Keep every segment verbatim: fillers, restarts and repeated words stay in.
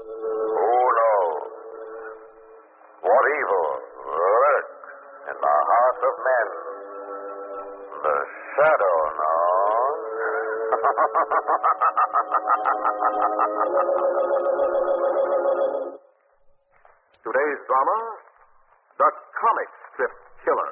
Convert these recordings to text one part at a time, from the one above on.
Who knows what evil lurks in the hearts of men? The shadow knows. Today's drama, The Comic Strip Killer.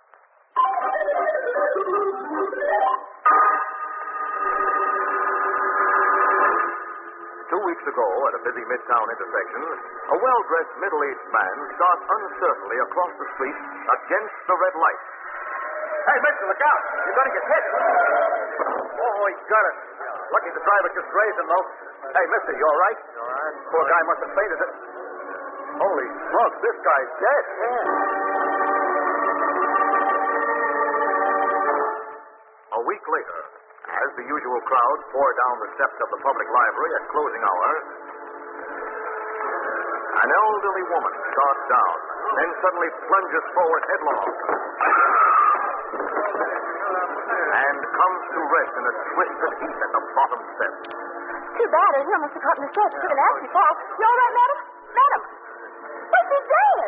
Two weeks ago, at a busy midtown intersection, a well-dressed middle-aged man shot uncertainly across the street against the red light. Hey, mister, look out. You're going to get hit. Oh, he got it. Lucky the driver just grazed him, though. Hey, mister, you all right? All right. Poor guy must have fainted. Holy smokes, this guy's dead. A week later, as the usual crowd poured down the steps of the public library at closing hour, an elderly woman starts down, then suddenly plunges forward headlong and comes to rest in a twisted heap at the bottom step. Too bad. He almost got caught in the steps. Took a nasty fall. You all right, madam? Madam! What's he dead?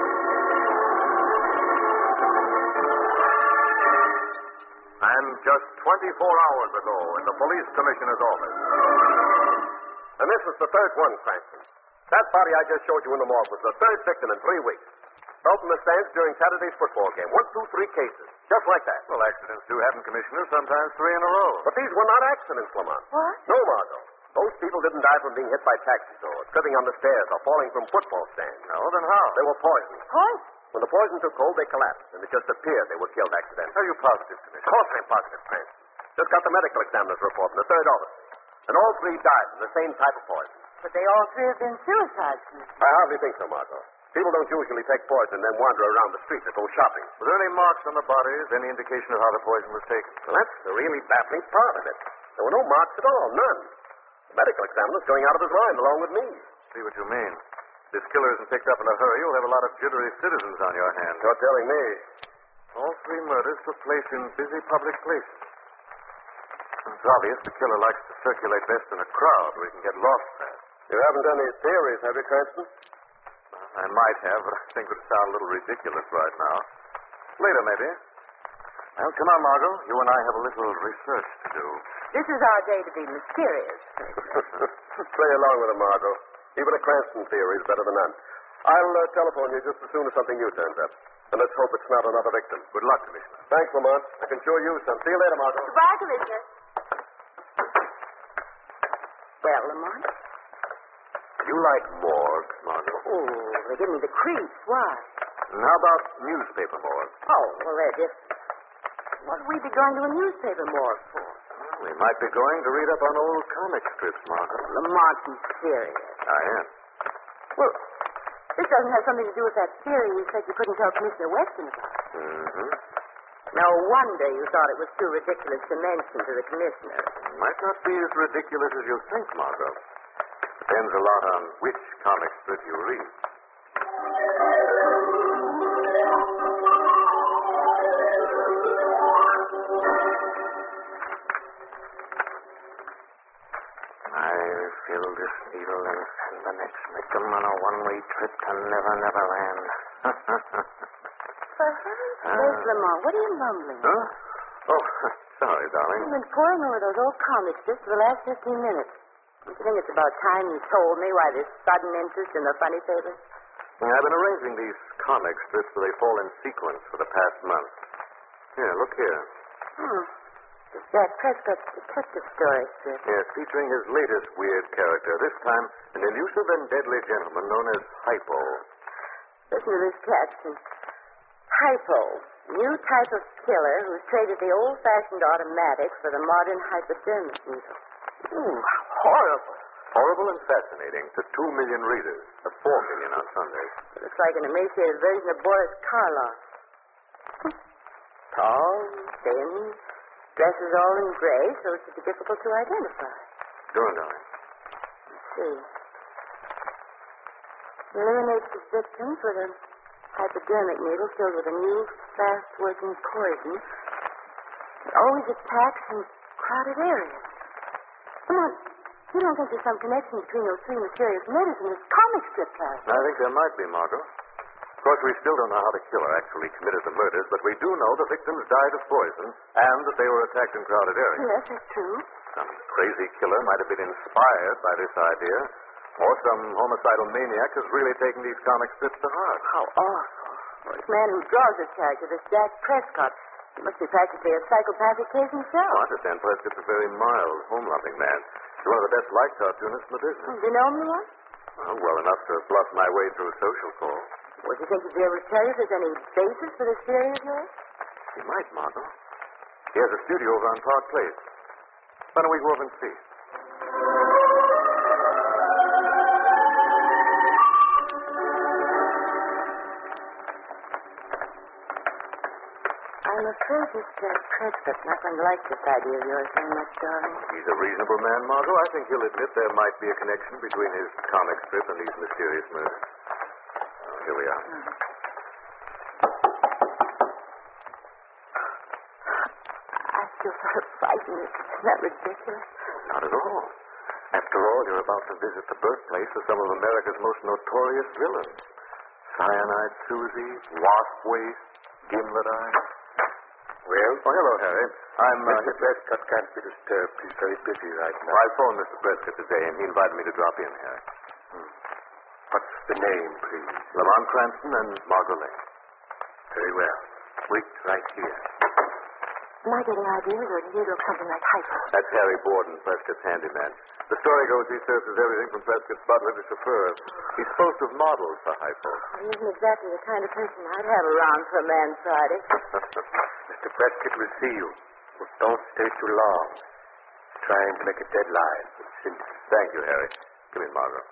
And just twenty-four hours ago in the police commissioner's office. And this is the third one, Cranston. That body I just showed you in the morgue was the third victim in three weeks. Fell from the stands during Saturday's football game. One, two, three cases. Just like that. Well, accidents do happen, Commissioner, sometimes three in a row. But these were not accidents, Lamont. What? No, Margot. Those people didn't die from being hit by taxis or tripping on the stairs or falling from football stands. No, then how? They were poisoned. Poison? When the poison took hold, they collapsed, and it just appeared they were killed accidentally. Are you positive, Of Commissioner? course I'm positive, Cranston. Just got the medical examiner's report from the third officer. And all three died from the same type of poison. But they all three have been suicides. I hardly think so, Margot. People don't usually take poison and then wander around the streets or go shopping. Were there any marks on the bodies? Any indication of how the poison was taken? Well, that's the really baffling part of it. There were no marks at all, none. The medical examiner's going out of his mind along with me. See what you mean. If this killer isn't picked up in a hurry, you'll have a lot of jittery citizens on your hands. You're telling me. All three murders took place in busy public places. It's obvious the killer likes to circulate best in a crowd where he can get lost fast. You haven't any theories, have you, Cranston? I might have, but I think it would sound a little ridiculous right now. Later, maybe. Well, come on, Margot. You and I have a little research to do. This is our day to be mysterious. Play along with it, Margot. Even a Cranston theory is better than none. I'll uh, telephone you just as soon as something new turns up. And let's hope it's not another victim. Good luck, Commissioner. Thanks, Lamont. I can sure use some. See you later, Margot. Goodbye, Commissioner. Well, Lamont? You like morgues, Margot? Oh, they give me the creeps. Why? And how about newspaper morgues? Oh, well, they're just... What would we be going to a newspaper morgue for? We might be going to read up on old comic strips, Margot. Lamont, be serious. I am. Well, this doesn't have something to do with that theory you said you couldn't tell Commissioner Weston about. Mm-hmm. No wonder you thought it was too ridiculous to mention to the commissioner. It might not be as ridiculous as you think, Margot. Depends a lot on which comic strip you read. I feel this needle and send the next victim on a one-way trip to Never Never Land. For heaven's sake, Lamont, what are you mumbling? Huh? Oh, sorry, darling. I've been poring over those old comic strips for the last fifteen minutes. Don't you think it's about time you told me why this sudden interest in the funny papers? I've been arranging these comic strips so they fall in sequence for the past month. Here, look here. Hmm. It's Jack Prescott's detective story strip. Yes, featuring his latest weird character. This time, an elusive and deadly gentleman known as Hypo. Listen to this caption. Hypo, new type of killer who's traded the old-fashioned automatic for the modern hypodermic needle. Ooh, horrible. Horrible and fascinating to two million readers, to four million on Sundays. Looks like an emaciated version of Boris Karloff. Tall, thin, dresses all in gray, so it should be difficult to identify. Go on, darling. Let's see. Eliminates his victims with a hypodermic needle filled with a new, fast-working poison. It always attacks in crowded areas. Come on. You don't think there's some connection between those three mysterious murders and this comic strip character? I think there might be, Margot. Of course, we still don't know how the killer actually committed the murders, but we do know the victims died of poison and that they were attacked in crowded areas. Yes, that's true. Some crazy killer might have been inspired by this idea, or some homicidal maniac has really taken these comic strips to heart. How awful. Well, this man who draws this character, this Jack Prescott, he must be practically a psychopathic case himself. Oh, I understand Prescott's a very mild, home-loving man. He's one of the best light cartoonists in the business. Do you know him, Lamont? Well, well enough to bluff my way through a social call. Would you think he'd be able to tell you if there's any basis for this theory of yours? He might, Margot. He has a studio over on Park Place. Why don't we go over and see? I'm afraid this Jack Prescott's not going to like this idea of yours very much, darling. He's a reasonable man, Margot. I think he'll admit there might be a connection between his comic strip and these mysterious murders. Oh, here we are. Mm-hmm. I feel sort of frightened. Isn't that ridiculous? Not at all. After all, you're about to visit the birthplace of some of America's most notorious villains. Cyanide Susie, Wasp Waste, Gimlet Eye. Well? Oh, hello, Harry. I'm, uh... Mister Prescott can't be disturbed. He's very busy right now. Well, I phoned Mister Prescott today, and he invited me to drop in, Harry. Hmm. What's the name, please? Lamont Cranston and Margot Lane. Very well. Wait right here. Am I getting ideas, or did you look something like Hypo? That's Harry Borden, Prescott's handyman. The story goes he serves as everything from Prescott's butler to chauffeur. He's supposed to have modeled for Hypo. He isn't exactly the kind of person I'd have around for a man Friday. Mister Prescott will see you. But don't stay too long. Trying to make a deadline with Cindy. Thank you, Harry. Come in, Margot.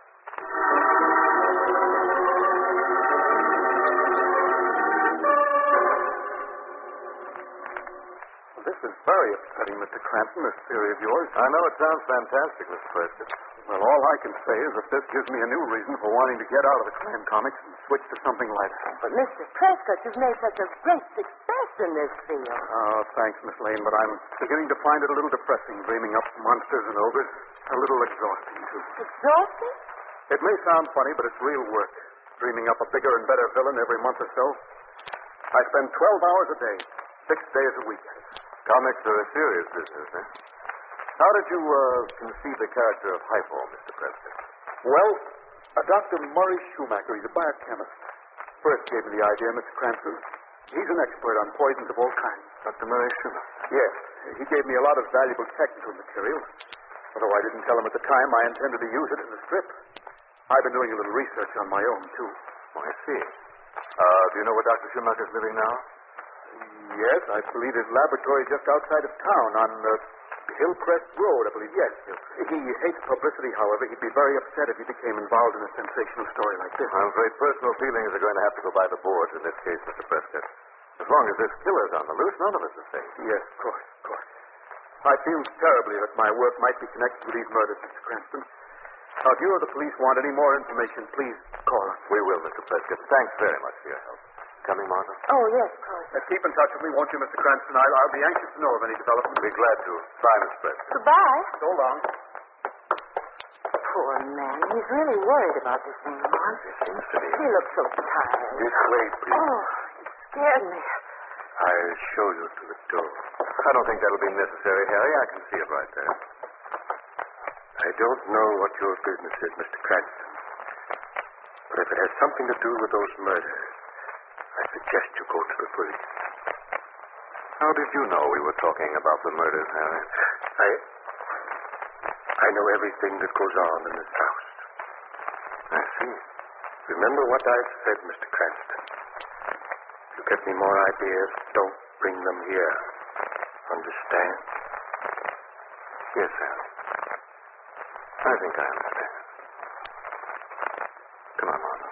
This is very upsetting, Mister Cranston, this theory of yours. I know it sounds fantastic, Mister Prescott. Well, all I can say is that this gives me a new reason for wanting to get out of the clan comics and switch to something lighter. But, Mister Prescott, you've made such a great success in this field. Oh, thanks, Miss Lane, but I'm beginning to find it a little depressing, dreaming up monsters and ogres. A little exhausting, too. Exhausting? It may sound funny, but it's real work. Dreaming up a bigger and better villain every month or so. I spend twelve hours a day, six days a week. Comics are a serious business, eh? How did you, uh, conceive the character of Hypo, Mister Prescott? Well, a Doctor Murray Schumacher, he's a biochemist, first gave me the idea, Mister Cranston. He's an expert on poisons of all kinds. Doctor Murray Schumacher? Yes. He gave me a lot of valuable technical material. Although I didn't tell him at the time I intended to use it in the strip. I've been doing a little research on my own, too. Oh, I see. Uh, do you know where Doctor Schumacher's living now? Yes, I believe his laboratory just outside of town on uh, Hillcrest Road, I believe. Yes. He hates publicity, however. He'd be very upset if he became involved in a sensational story like this. I'm afraid personal feelings are going to have to go by the boards in this case, Mister Prescott. As long as this killer's on the loose, none of us are safe. Yes, of course, of course. I feel terribly that my work might be connected with these murders, Mister Cranston. Now, if you or the police want any more information, please call us. We will, Mister Prescott. Thanks very much for your help. Coming, Margot? Oh, yes, of course. Uh, keep in touch with me, won't you, Mister Cranston? I'll, I'll be anxious to know of any development. Be glad to. Bye, Mister Prescott. Goodbye. So long. Poor man. He's really worried about this thing, Lamont. It seems to be. He looks so tired. This way, please. Oh, he scared me. I'll show you to the door. I don't think that'll be necessary, Harry. I can see it right there. I don't know what your business is, Mister Cranston. But if it has something to do with those murders, I suggest you go to the police. How did you know we were talking about the murders, Harry? I... I know everything that goes on in this house. I see. Remember what I've said, Mister Cranston. If you get me more ideas, don't bring them here. Understand? Yes, Harry. I think I understand. Come on, Margot.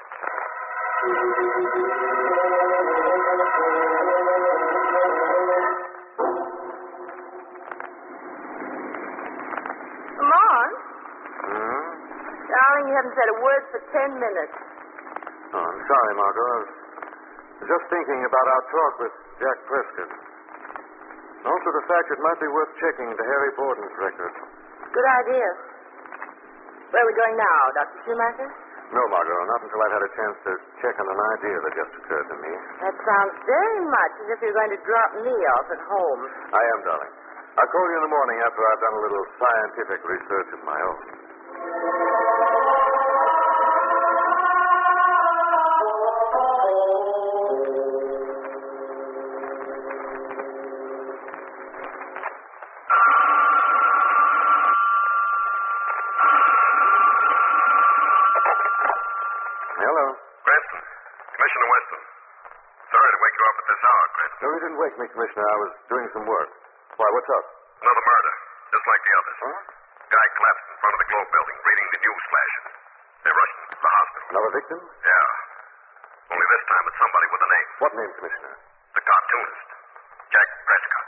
Lamont? Hmm? Darling, you haven't said a word for ten minutes. Oh, I'm sorry, Margot. I was just thinking about our talk with Jack Prescott. Also the fact it might be worth checking into Harry Borden's record. Good idea. Where are we going now, Doctor Schumacher? No, Margot, not until I've had a chance to check on an idea that just occurred to me. That sounds very much as if you're going to drop me off at home. I am, darling. I'll call you in the morning after I've done a little scientific research of my own. Hello. Cranston. Commissioner Weston. Sorry to wake you up at this hour, Cranston. No, you didn't wake me, Commissioner. I was doing some work. Why, what's up? Another murder, just like the others. Huh? Guy collapsed in front of the Globe building, reading the news flashes. They rushed him to the hospital. Another victim? Yeah. Only this time it's somebody with a name. What name, Commissioner? The cartoonist. Jack Prescott.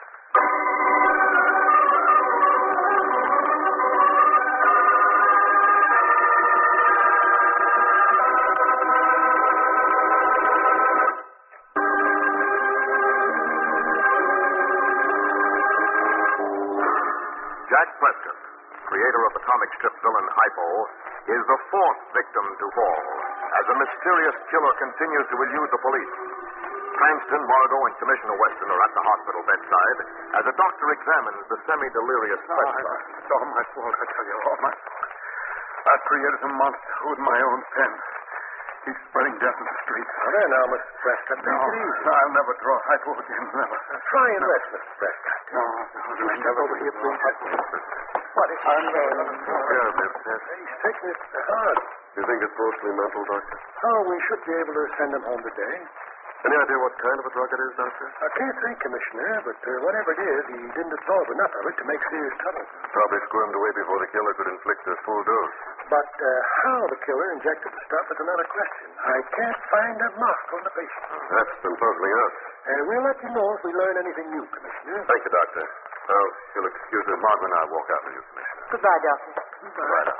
Jack Prescott, creator of the comic strip villain Hypo, is the fourth victim to fall as a mysterious killer continues to elude the police. Cranston, Margot, and Commissioner Weston are at the hospital bedside as a doctor examines the semi-delirious Prescott. It's all my fault, I tell you, all my fault. I created a monster with my own pen. He's spreading death in the streets. Now, there now, Mister Prescott. No, I'll never draw hypo again, never. Try and rest, Mister Prescott. No, no, no, Step over here, please. What a shame. Here, Miss Smith. He's taking it hard. You think it's mostly mental, Doctor? Oh, we should be able to send him home today. Any idea what kind of a drug it is, Doctor? I can't say, Commissioner, but uh, whatever it is, he didn't absorb enough of it to make serious trouble. Probably squirmed away before the killer could inflict a full dose. But uh, how the killer injected the stuff is another question. I can't find a mark on the patient. That's been puzzling us. And we'll let you know if we learn anything new, Commissioner. Thank you, Doctor. Now, you'll excuse us. Margaret and I walk out with you, Commissioner. Goodbye, Doctor. Right up.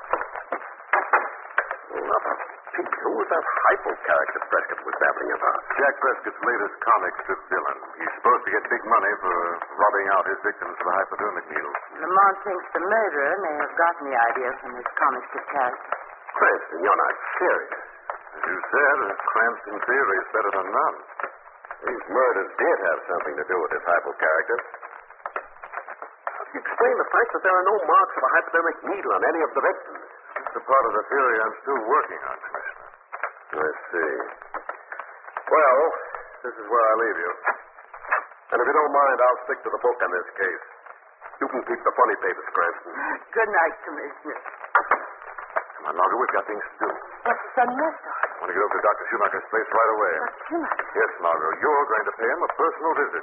Now, Pete, who was that hypo character Prescott was babbling about? Jack Prescott's latest comic strip villain. He's supposed to get big money for robbing out his victims with a hypodermic needle. Lamont thinks the murderer may have gotten the idea from his comic strip character. Cranston, you're not serious. As you said, a Cranston theory is better than none. These murders did have something to do with this hypo character. How do you explain the fact that there are no marks of a hypodermic needle on any of the victims? It's a part of the theory I'm still working on, Commissioner. I see. Well, this is where I leave you. And if you don't mind, I'll stick to the book on this case. You can keep the funny papers, Cranston. Good night, Commissioner. Come on, Margaret, we've got things to do. What's the sun left on? I want to get over to Doctor Schumacher's place right away. Doctor Schumacher? Yes, Margaret, you're going to pay him a personal visit.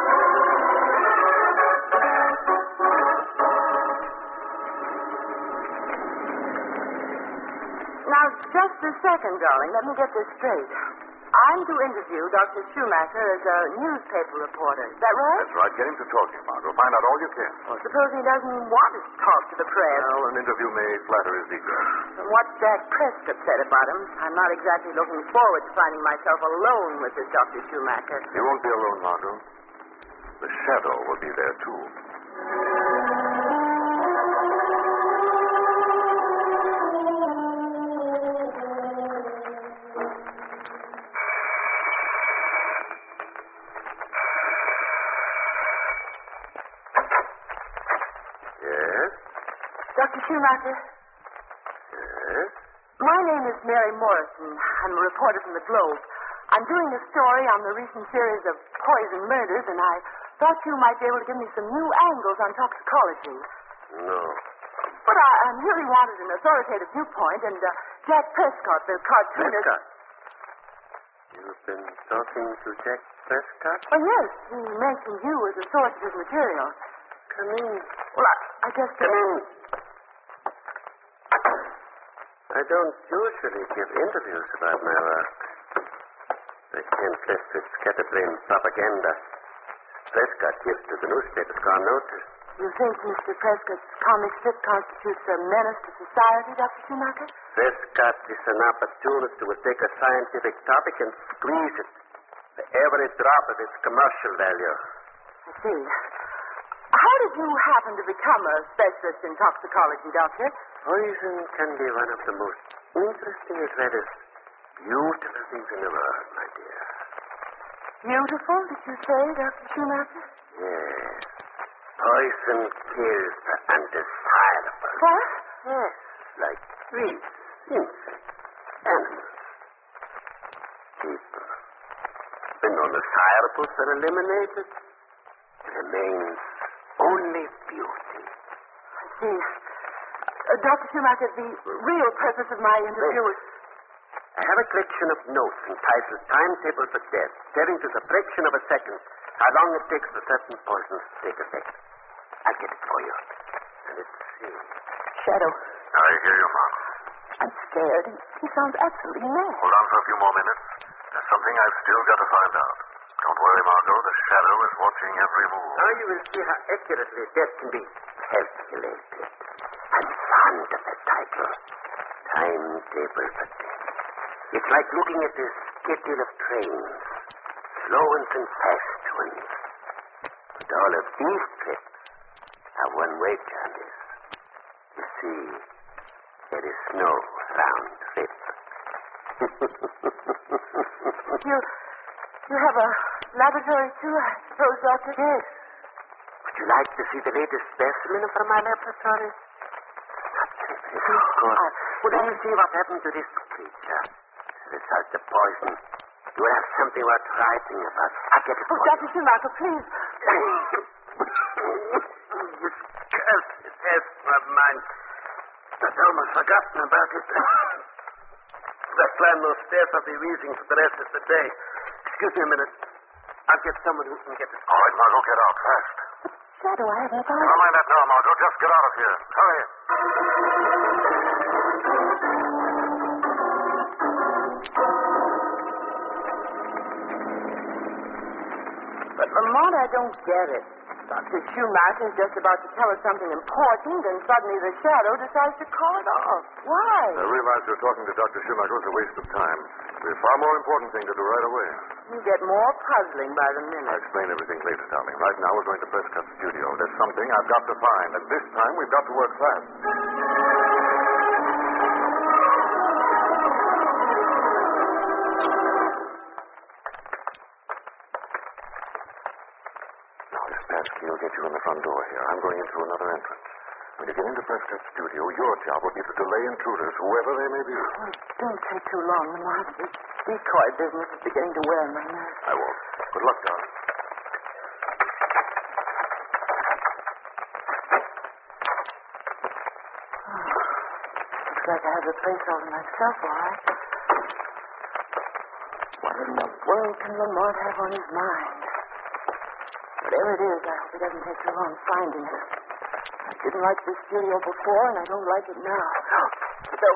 Now, just a second, darling. Let me get this straight. I'm to interview Doctor Schumacher as a newspaper reporter. Is that right? That's right. Get him to talking, Margaret. Find out all you can. Suppose he doesn't want to talk to the press. Well, an interview may flatter his ego. From what Jack Prescott said about him, I'm not exactly looking forward to finding myself alone with this Doctor Schumacher. You won't be alone, Margaret. The shadow will be there, too. Doctor Schumacher? Yes? My name is Mary Morrison. I'm a reporter from the Globe. I'm doing a story on the recent series of poison murders, and I thought you might be able to give me some new angles on toxicology. No. But I, I really wanted an authoritative viewpoint, and uh, Jack Prescott, the cartoonist... Prescott? You've been talking to Jack Prescott? Oh, yes. He mentioned you as a source of his material. Come in. Well, I, I just... Come in. I don't usually give interviews about my work. I can't trust this scatterbrain propaganda. Prescott gives to the newspapers gone notice. You think Mister Prescott's comic strip constitutes a menace to society, Doctor Schumacher? Prescott is an opportunist who will take a scientific topic and squeeze it. For every drop of its commercial value. I see. How did you happen to become a specialist in toxicology, Doctor? Poison can be one of the most interesting as well as beautiful things in the world, my dear. Beautiful, did you say, Doctor Schumacher? Yes. Poison kills the undesirable. What? Yes, like weeds, insects, animals, people. When undesirables are eliminated, remains only beauty. I see. Uh, Doctor Schumacher, the real purpose of my interview is... I have a collection of notes entitled Timetable for Death, telling to the fraction of a second how long it takes for certain poisons to take effect. I'll get it for you. And let's see. Shadow, I hear you, Margot. I'm scared. He, he sounds absolutely mad. Hold on for a few more minutes. There's something I've still got to find out. Don't worry, Margot. The shadow is watching every move. Now you will see how accurately death can be calculated. I'm fond of the title. Timetable for Death. It's like looking at the schedule of trains. Slow ones and fast ones. But all of these trips are one-way journeys. You see, there is no round trip. You, you have a laboratory, too, I suppose, Doctor? Yes. Would you like to see the latest specimen from my laboratory? Naturally, of course. Well, then you see what happened to this creature. As a result of poison. You will have something worth writing about. I'll get it Oh, for Doctor Schumacher, please. This cursed test of mine. I'd almost forgotten about it. If I climb those stairs, I'll be wheezing for the rest of the day. Excuse me a minute. I'll get someone who can get it. All right, Margot, get out fast. Shadow, I haven't found... Never mind that now, Margot. Just get out of here. Hurry. But, Lamont, I don't get it. Doctor Schumacher is just about to tell us something important, and suddenly the shadow decides to call it off. Why? I realize you're talking to Doctor Schumacher is a waste of time. There's a far more important thing to do right away. You get more puzzling by the minute. I'll explain everything later, darling. Right now, we're going to Prescott Studio. There's something I've got to find, and this time we've got to work fast. Now, this passkey will get you in the front door here. I'm going in through another entrance. When you get into Prescott Studio, your job will be to delay intruders, whoever they may be. Oh, don't take too long, Lamont. This decoy business is beginning to wear on my nerves. I won't. Good luck, darling. Looks like I have the place all to myself, all right. What in the world can Lamont have on his mind? Whatever it is, I hope it doesn't take too long finding it. I didn't like this studio before, and I don't like it now. So...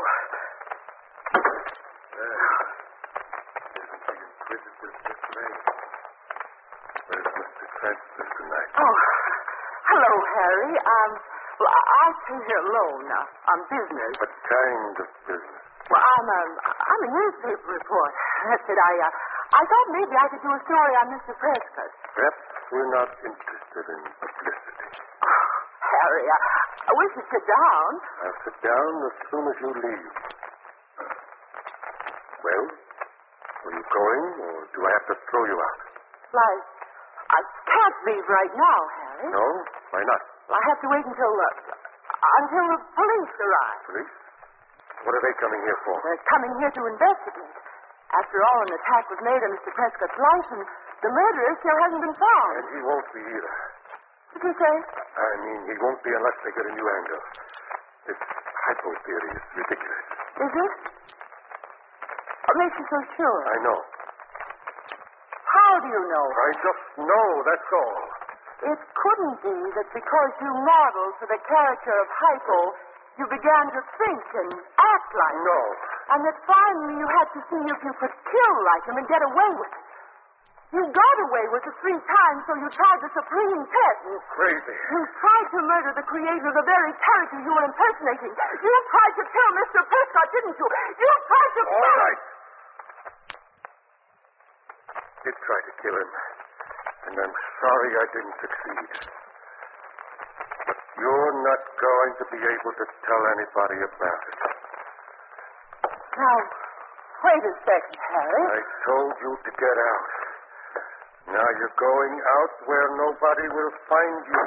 Oh, hello, Harry. Um, well, I, I came here alone uh, on business. What kind of business? Well, I'm a, I'm a newspaper reporter. That's it. I, uh, I thought maybe I could do a story on Mister Prescott. Perhaps we're not interested in publicity. Oh, Harry, I, I wish you'd sit down. I'll sit down as soon as you leave. Well, are you going, or do I have to throw you out? Like, I can't leave right now, Harry. No? Why not? I have to wait until, uh, until the police arrive. Police? What are they coming here for? They're coming here to investigate. After all, an attack was made on Mister Prescott's life, and the murderer still hasn't been found. And he won't be either. What did you say? I mean, he won't be unless they get a new angle. This hypo theory is ridiculous. Is it? What makes you so sure? I know. How do you know? I just know, that's all. It couldn't be that because you modeled for the character of Hypo, you began to think and act like him. No. And that finally you had to see if you could kill like him and get away with it. You got away with it three times, so you tried the supreme test. You're crazy. You tried to murder the creator of the very character you were impersonating. You tried to kill Mister Prescott, didn't you? You tried to kill... All right. Did try to kill him, and I'm sorry I didn't succeed. You're not going to be able to tell anybody about it. Now, wait a second, Harry. I told you to get out. Now you're going out where nobody will find you.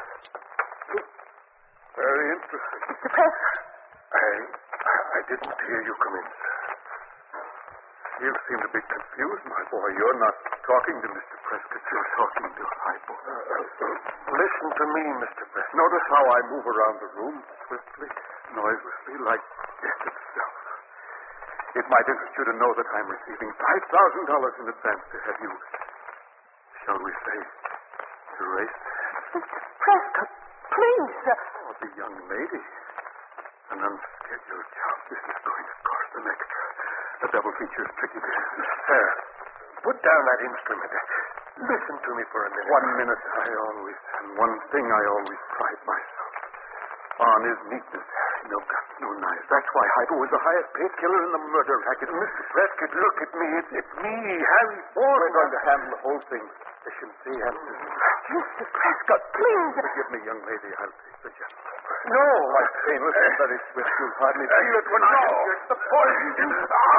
Very interesting. Mister Prescott. I, I didn't hear you come in, sir. You seem to be confused, my boy. You're not talking to Mister Prescott. You're talking to Hypo. Uh, uh, listen to me, Mister Prescott. Notice how I move around the room swiftly, noiselessly, like death itself. It might interest you to know that I'm receiving five thousand dollars in advance to have you, shall we say, erased. Mister Prescott, please. Oh, the young lady. An unscheduled job. This is going to cost an extra. A double feature is tricky business. Sir, put down that instrument. Listen to me for a minute. One minute. I always, and one thing I always pride myself on is neatness. No guns, no knives. That's why Hypo was the highest paid killer in the murder racket. Mister Prescott, look at me. It's, it's me, Harry Ford. We're going to handle the whole thing. Efficiency and Mister Prescott, please. Forgive me, young lady. I'll take the general. No. My painless and very swift. You'll hardly feel it when I No. inject the poison.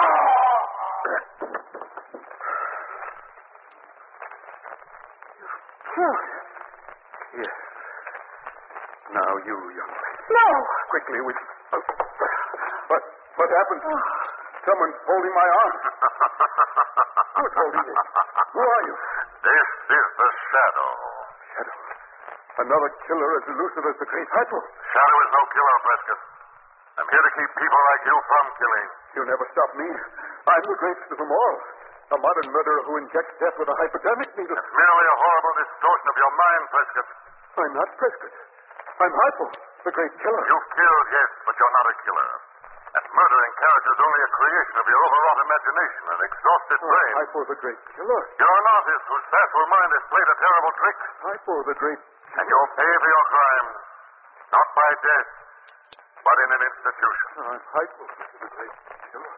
Killed. Yes. Now you, young lady. No. Quickly, we... Uh, what? What happened? Someone's holding my arm. Who's holding me? Who are you? This is the Shadow. Shadow. Another killer as elusive as the great Hypo. Shadow is no killer, Prescott. I'm here to keep people like you from killing. You'll never stop me. I'm the greatest of them all. A modern murderer who injects death with a hypodermic needle. It's merely a horrible distortion of your mind, Prescott. I'm not Prescott. I'm Hypo, the great killer. You've killed, yes, but you're not a killer. That murdering character is only a creation of your overwrought imagination and exhausted Oh, brain. Hypo, the great killer. You're an artist whose facile mind has played a terrible trick. Hypo, the great... And you'll pay for your crime, not by death, but in an institution. Oh, I'm Hypo, the great killer.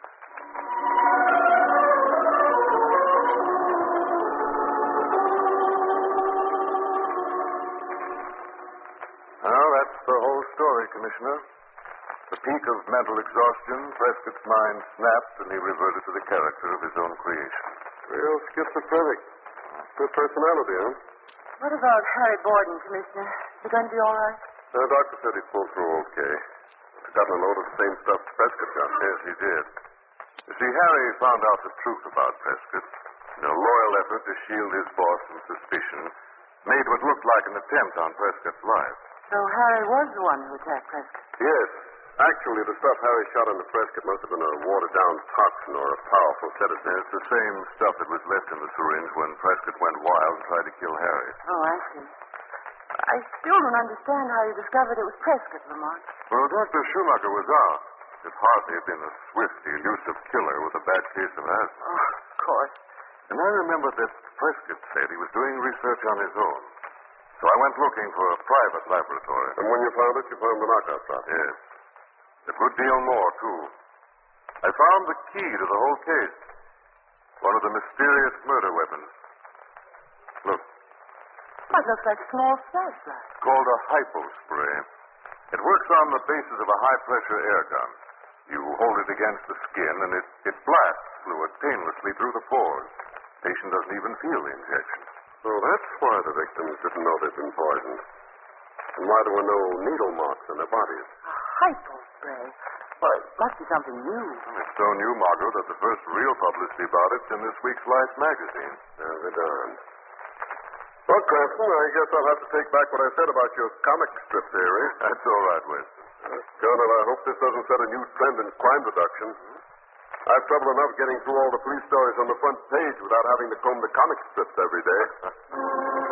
Well, that's the whole story, Commissioner. The peak of mental exhaustion, Prescott's mind snapped, and he reverted to the character of his own creation. Real schizophrenic. Good personality, huh? What about Harry Borden, Commissioner? Is he going to be all right? The doctor said he'd pull through okay. He's gotten a load of the same stuff Prescott got. Yes, he did. You see, Harry found out the truth about Prescott. In a loyal effort to shield his boss from suspicion, made what looked like an attempt on Prescott's life. So Harry was the one who attacked Prescott. Yes. Actually, the stuff Harry shot into Prescott must have been a watered-down toxin or a powerful sedative. It's the same stuff that was left in the syringe when Prescott went wild and tried to kill Harry. Oh, I see. I still don't understand how you discovered it was Prescott, Lamont. Well, Doctor Schumacher was out. Could hardly have been a swift, elusive killer with a bad case of asthma. Oh, of course. And I remember that Prescott said he was doing research on his own. So I went looking for a private laboratory. And when you found it, you found the knockout shot? Yes. A good deal more, too. I found the key to the whole case. One of the mysterious murder weapons. Look. That looks like a small flashlight. It's called a hypo spray. It works on the basis of a high-pressure air gun. You hold it against the skin, and it, it blasts fluid painlessly through the pores. The patient doesn't even feel the injection. So that's why the victims didn't know they'd been poisoned. And why there were no needle marks on their bodies. A hypo spray? Well, it must be something new. It's so new, Margot, that the first real publicity about it's in this week's Life magazine. Yeah, they're darned. Well, Cranston, I guess I'll have to take back what I said about your comic strip theory. That's all right, Winston. Uh, Colonel, I hope this doesn't set a new trend in crime reduction. I've trouble enough getting through all the police stories on the front page without having to comb the comic strips every day.